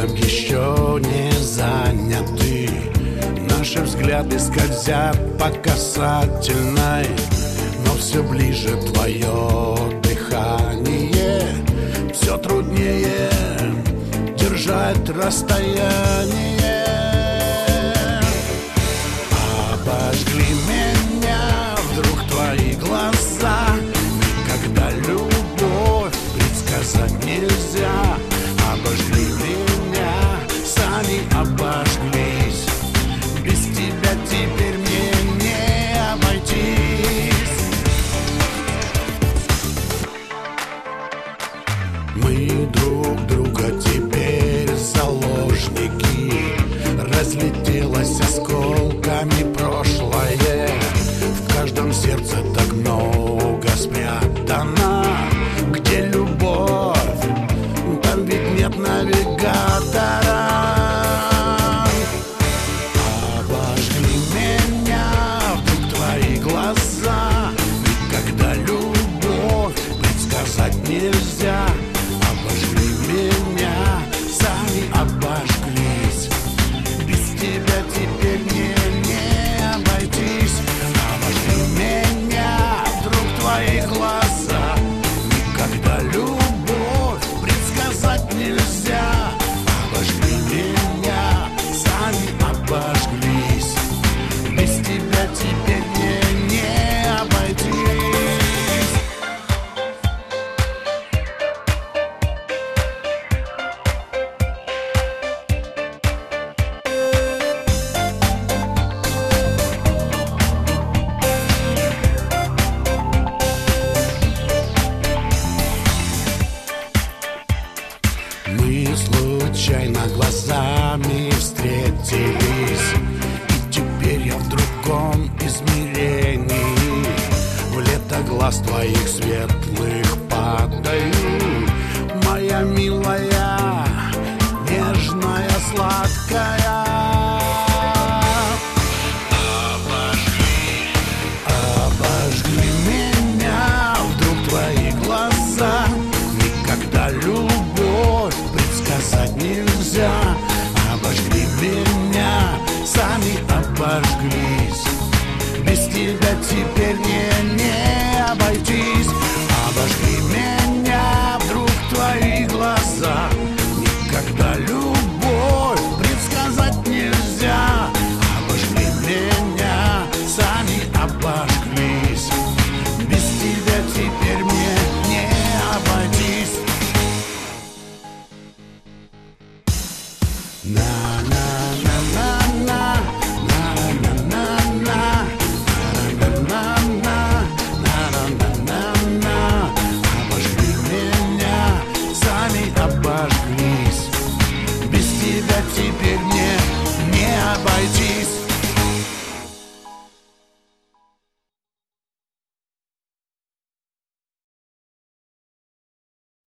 как еще не заняты. Наши взгляды скользят по касательной, но все ближе твое дыхание. Все труднее держать расстояние. Обожгли меня вдруг твои глаза. Никогда любовь предсказать нельзя. Обожгли меня, сами обожглись. Без тебя теперь мне не обойтись. Мы друг друга теперь заложники. Разлетелось осколками прошлое. В каждом сердце так много спрятано. Где любовь, там ведь нет навигатора. Обожгли меня вдруг твои глаза. Никогда любовь предсказать нельзя. Обожгли меня, сами обожглись. Без тебя теперь мне не обойтись. Обожгли меня вдруг твои глаза. Никогда любовь предсказать нельзя. Обожгли меня, сами обожглись. Без тебя теперь мне не обойтись. Мы случайно глазами встретились, и теперь я в другом измерении. В лето глаз твоих светлых падаю. Моя милая, нежная, сладкая. Обожгли меня вдруг твои глаза. Никогда любовь предсказать нельзя. Обожгли меня, сами обожглись. Без тебя теперь мне не обойтись. Обожгли меня вдруг твои глаза. Никогда любовь предсказать нельзя. Обожгли меня, сами обожглись. Без тебя теперь мне не обойтись.